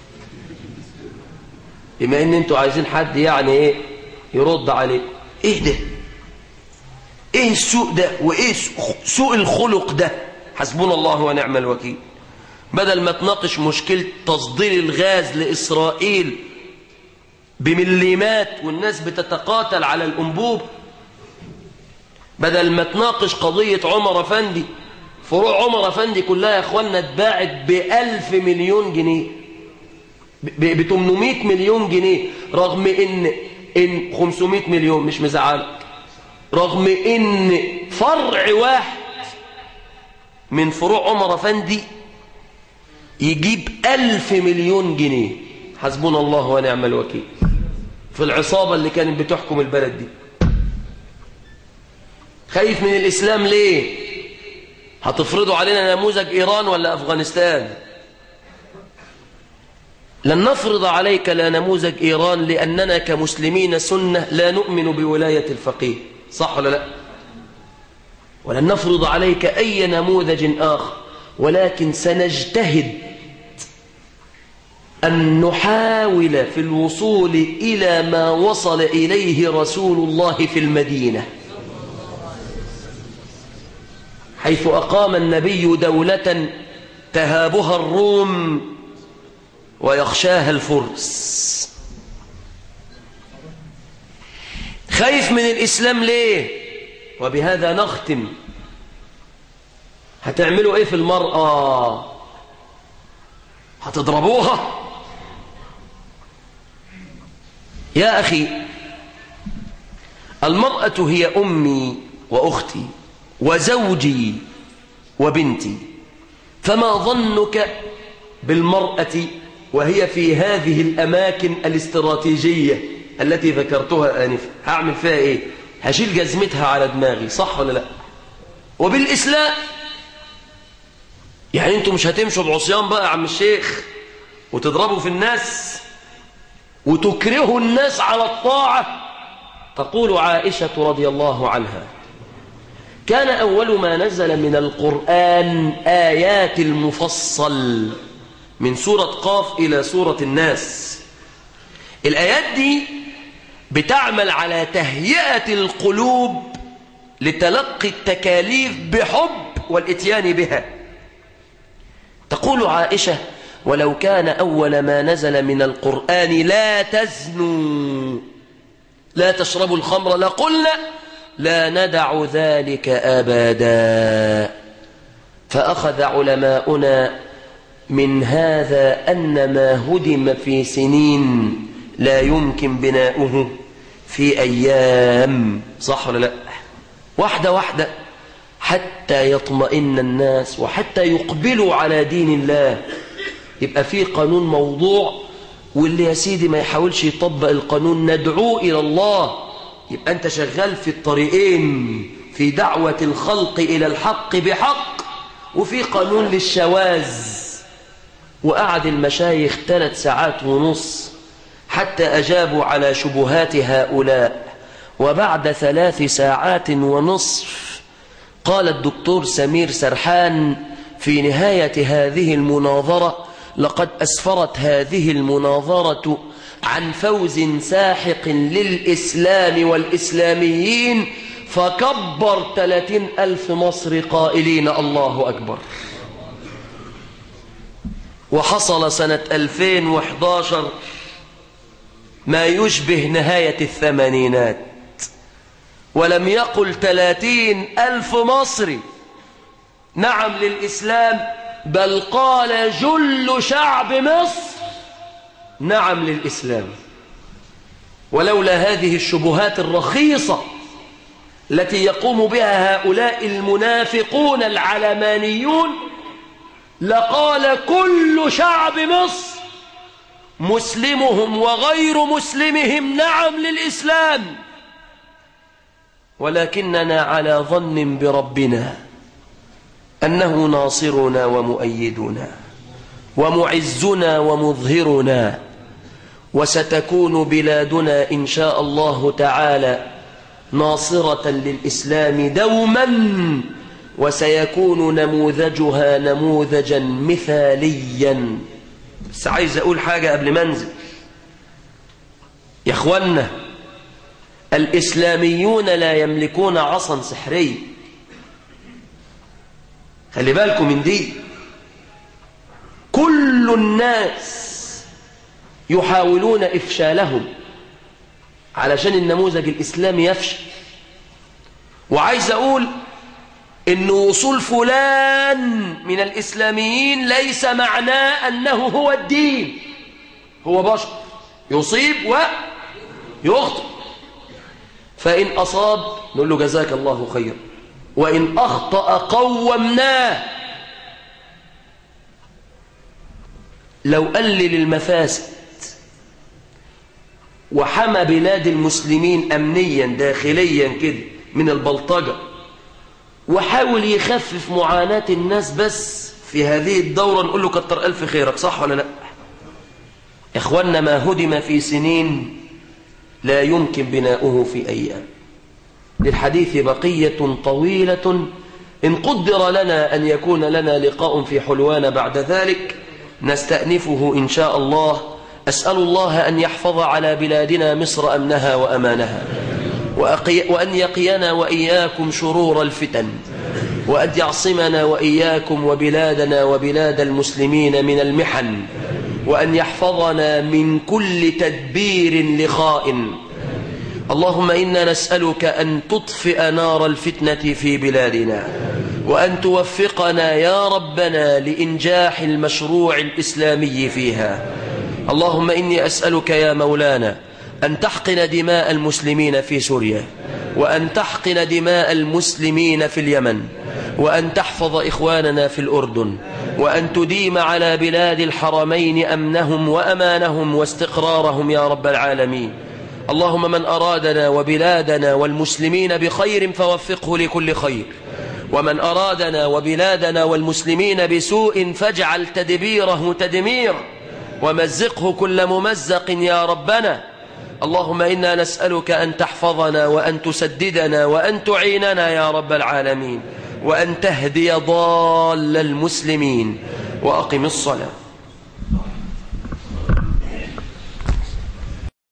بما ان انتوا عايزين حد يعني ايه يرد عليه. ايه ده؟ ايه السوء ده؟ وايه سوء الخلق ده؟ حسبنا الله ونعم الوكيل. بدل ما تناقش مشكلة تصدير الغاز لإسرائيل بمليمات والناس بتتقاتل على الأنبوب، بدل ما تناقش قضية عمر أفندي، فروع عمر أفندي كلها يا أخوانا اتباعت ب1000 مليون جنيه، ب800 مليون جنيه، رغم إن 500 مليون مش مزعلك، رغم إن فرع واحد من فروع عمر أفندي يجيب 1000 مليون جنيه. حسبنا الله ونعم الوكيل في العصابة اللي كانت بتحكم البلد دي. خايف من الإسلام ليه؟ هتفرضوا علينا نموذج إيران ولا أفغانستان؟ لن نفرض عليك لا نموذج إيران، لأننا كمسلمين سنة لا نؤمن بولاية الفقيه، صح ولا لا؟ ولن نفرض عليك أي نموذج آخر، ولكن سنجتهد أن نحاول في الوصول إلى ما وصل إليه رسول الله في المدينة، حيث أقام النبي دولة تهابها الروم ويخشاها الفرس. خايف من الإسلام ليه؟ وبهذا نختم. هتعملوا إيه في المرأة؟ هتضربوها؟ يا أخي، المرأة هي أمي وأختي وزوجي وبنتي، فما ظنك بالمرأة وهي في هذه الأماكن الاستراتيجية التي ذكرتها آنفا؟ هعمل فيها إيه؟ هشيل جزمتها على دماغي، صح ولا لا؟ وبالإسلام يعني أنتم مش هتمشوا بعصيان بقى يا عم الشيخ وتضربوا في الناس وتكرهوا الناس على الطاعة. تقول عائشة رضي الله عنها: كان أول ما نزل من القرآن آيات المفصل من سورة قاف إلى سورة الناس. الآيات دي بتعمل على تهيئة القلوب لتلقي التكاليف بحب والإتيان بها. تقول عائشة: ولو كان أول ما نزل من القرآن لا تزنوا لا تشربوا الخمر لقلنا لا ندع ذلك أبدا. فأخذ علماؤنا من هذا أن ما هدم في سنين لا يمكن بناؤه في أيام، صح ولا لا؟ واحدة واحدة حتى يطمئن الناس وحتى يقبلوا على دين الله. يبقى في قانون موضوع، واللي يا سيدي ما يحاولش يطبق القانون ندعوه إلى الله. يبقى أنت شغال في الطريقين، في دعوة الخلق إلى الحق بحق، وفي قانون للشواذ. وقعد المشايخ 3 ساعات ونص حتى أجابوا على شبهات هؤلاء. وبعد 3 ساعات ونصف قال الدكتور سمير سرحان في نهاية هذه المناظرة: لقد أسفرت هذه المناظرة عن فوز ساحق للإسلام والإسلاميين، فكبر 30,000 مصري قائلين الله أكبر. وحصل سنة 2011 ما يشبه نهاية الثمانينات، ولم يقل 30,000 مصري نعم للإسلام، بل قال جل شعب مصر نعم للإسلام. ولولا هذه الشبهات الرخيصة التي يقوم بها هؤلاء المنافقون العلمانيون لقال كل شعب مصر مسلمهم وغير مسلمهم نعم للإسلام. ولكننا على ظن بربنا أنه ناصرنا ومؤيدنا ومعزنا ومظهرنا، وستكون بلادنا إن شاء الله تعالى ناصرة للإسلام دوما، وسيكون نموذجها نموذجا مثاليا. بس عايز أقول حاجة قبل ما انزل يا إخوانا، الإسلاميون لا يملكون عصا سحرية، خلي بالكم من دي. كل الناس يحاولون إفشالهم علشان النموذج الإسلامي يفشل. وعايز أقول إن وصول فلان من الإسلاميين ليس معناه أنه هو الدين، هو بشر يصيب ويخطئ، فإن أصاب نقول له جزاك الله خير، وإن أخطأ قومناه. لو قلل المفاسد وحمى بلاد المسلمين أمنيا داخليا كده من البلطجة، وحاول يخفف معاناة الناس بس في هذه الدورة، نقول له كتر ألف خيرك، صح ولا لا؟ إخواننا، ما هدم في سنين لا يمكن بناؤه في أيام. للحديث بقية طويلة، إن قدر لنا أن يكون لنا لقاء في حلوان بعد ذلك نستأنفه إن شاء الله. أسأل الله أن يحفظ على بلادنا مصر أمنها وأمانها، وأن يقينا وإياكم شرور الفتن، وأن يعصمنا وإياكم وبلادنا وبلاد المسلمين من المحن، وأن يحفظنا من كل تدبير لخائن. اللهم إنا نسألك أن تطفئ نار الفتنة في بلادنا، وأن توفقنا يا ربنا لإنجاح المشروع الإسلامي فيها. اللهم إني أسألك يا مولانا أن تحقن دماء المسلمين في سوريا، وأن تحقن دماء المسلمين في اليمن، وأن تحفظ إخواننا في الأردن، وأن تديم على بلاد الحرمين أمنهم وأمانهم واستقرارهم يا رب العالمين. اللهم من أرادنا وبلادنا والمسلمين بخير فوفقه لكل خير، ومن أرادنا وبلادنا والمسلمين بسوء فاجعل تدبيره تدمير، ومزقه كل ممزق يا ربنا. اللهم إنا نسألك أن تحفظنا وأن تسددنا وأن تعيننا يا رب العالمين، وأن تهدي ضال المسلمين. وأقم الصلاة.